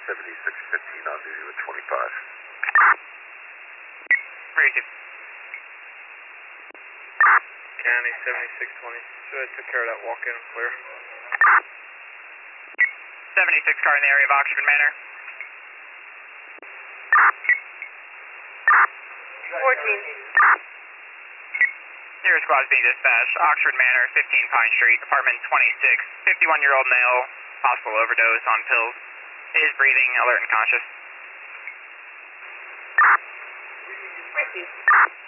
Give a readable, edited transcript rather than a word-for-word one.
7615 on duty with 25. Appreciate it. County 7620. Should have took care of that walk-in clear. 76 car in the area of Oxford Manor. 14. Your squad is being dispatched. Oxford Manor, 15 Pine Street, apartment 26. 51-year-old male, possible overdose on pills. Is breathing, alert and conscious. Thank you.